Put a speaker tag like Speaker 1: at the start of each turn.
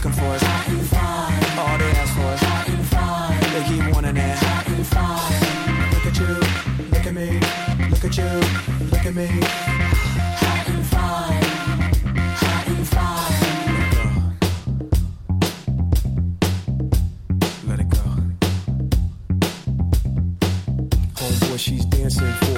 Speaker 1: looking for is hot and fine. All they ask for is hot and fine. They keep wanting that hot and fine. Look at you, look at me, look at you, look at me. Hot and fine, hot and fine. Let it go. Homeboy, she's dancing for